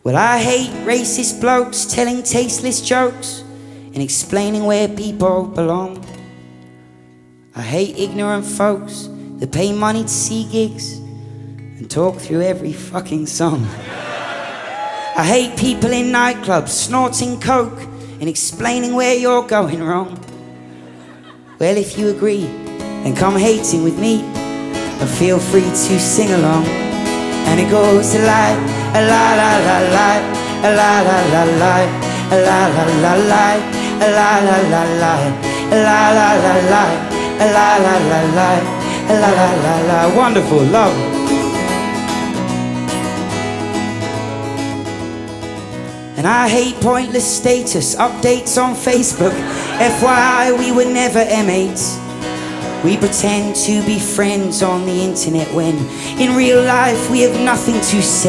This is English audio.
Well, I hate racist blokes telling tasteless jokes and explaining where people belong. I hate ignorant folks that pay money to see gigs and talk through every fucking song. I hate people in nightclubs snorting coke and explaining where you're going wrong. Well, if you agree, then come hating with me and feel free to sing along. And it goes like a la la la la, a la la la la, a la la la la, a la la la la, a la la la la, a la la la la, a la la la la. Wonderful, love. And I hate pointless status updates on Facebook. FYI, we were never M8s. We pretend to be friends on the internet when in real life we have nothing to say.